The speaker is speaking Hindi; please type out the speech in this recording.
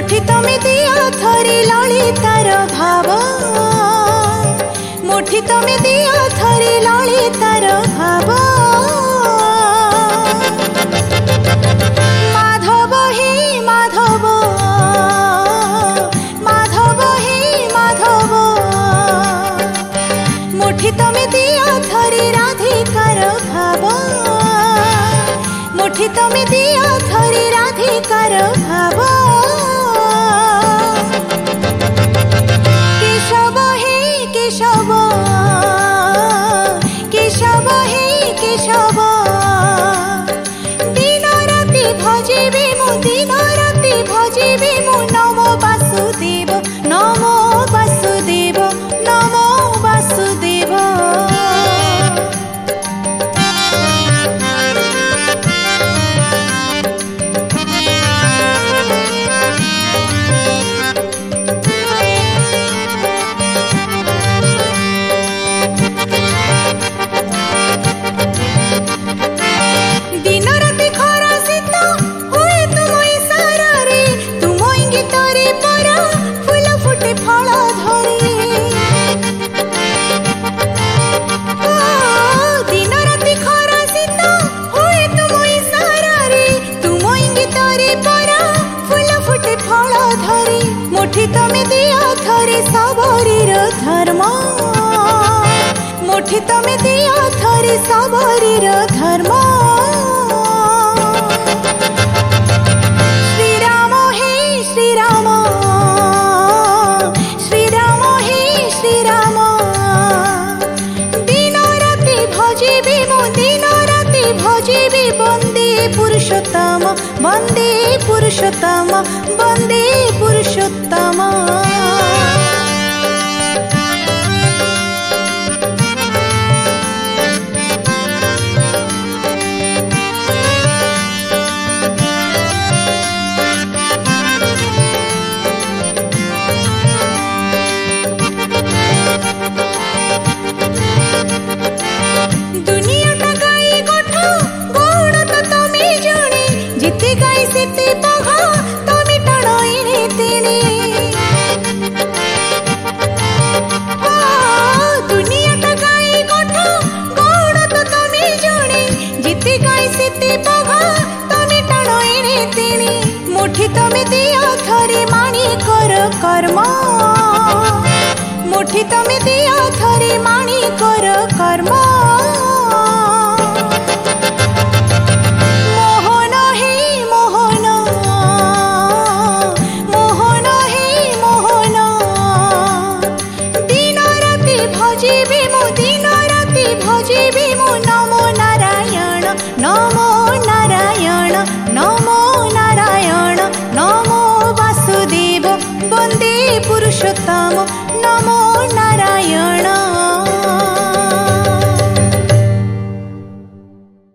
मुठी तमे दिया थरी ललितार भाव मुठी तमे दिया थरी ललितार भाव माधव हे माधव माधव हे माधव मुठी तमे दिया थरी राधिकार भाव मुठी तमे दिया थरी राधिकार भाव केशव हे केशव केशव हे केशव दिन राति भजिबी मु दिन राति भजिबी मु नमो वासुदेव नमो वासुदेव नमो वासुदेव मुठी तमे दिया थरी सबरीर धर्म मुठी तमे दिया थरी सबरीर धर्म श्रीराम हे श्रीराम श्रीराम हे श्रीराम दिन राति भजिबी मु दिन राति भजिबी वंदे पुरुषोत्तम वंदे पुरुषोत्तम वंदे पुरुषोत्तम दुनिया टा गाई गोठ गौण तो तमे जणे जिते गाई सिते पघा तमे टणोइने तेने दुनिया टा गाई गोठ गौण तो तमे जणे जिते गाई सिते पघा तमे टणोइने तेने मुठी तमे दिया थरी माणी कर कर्म मुठी तमे दिया